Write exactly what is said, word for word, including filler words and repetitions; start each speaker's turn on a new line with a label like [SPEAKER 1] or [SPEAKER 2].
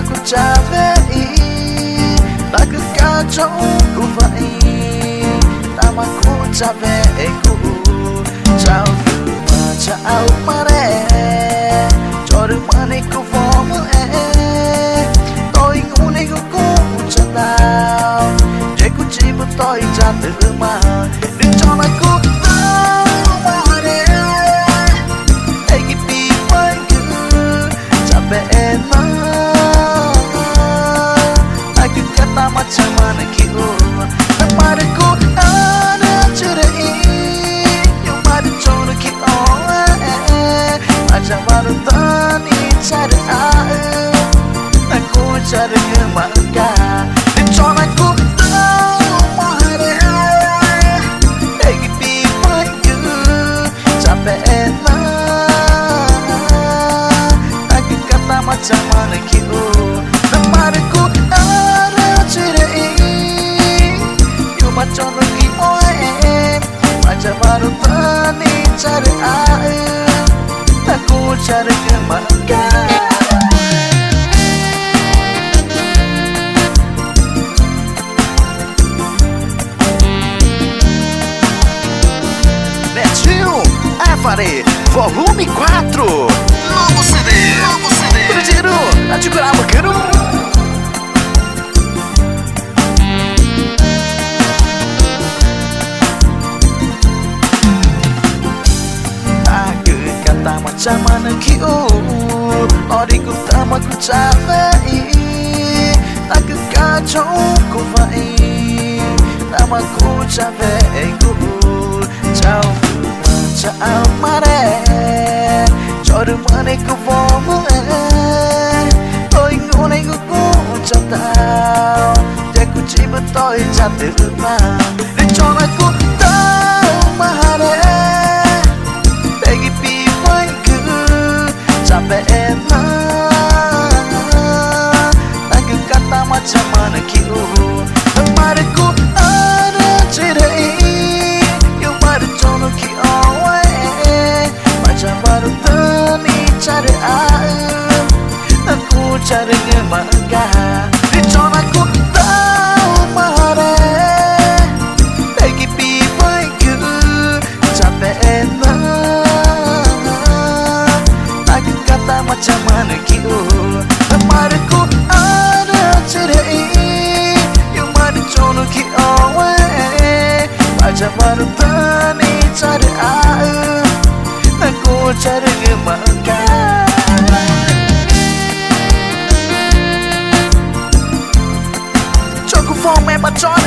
[SPEAKER 1] aku capek, tak kekacauku vai. Tamaku capekku, jauh jauh mare, jauh maniku fomo eh, tôi ngune ku chatao, để ku chỉ một tôi chặt từ mà, đừng cho lại ku tao mare, để kịp đi với cứ capek mà, aku kata macam mana kau, tak padaku ada cerai, yang pada coro kau. Macam baru tani cara air, aku cara kemangga, dan cuma aku tahu mahal. Lagi pipai ke capek lah, aku kata macam mana kau, tempat aku ada cerai, yang macam lagi oe, macam baru tani cara air. Aku cari kemangga. Netinho F D volume quatro. Novo C D, novo C D. Cruzeiro, a te curar bacana. Macam mana kau, odiku tamaku capek, tak kekacauku vai. Tamaku capekku, jauh jauh mare, jauh maniku fomo eh, tôi ngune ku chatao, để ku chỉ một tôi chặt từ mà, để cho aku tahu mahal. Capek lah, tak kata macam mana kau, tempat aku ada cerai, yang pada coro kau eh, macam baru tani cara air, aku cari kemangga, dan cuma aku tahu mahal. Lagi pipai ke capek lah. Macam mana kau, tempat aku ada cerai, yang mana coro kau eh, macam baru tani cara air, aku cari kemangga. Cukup form memang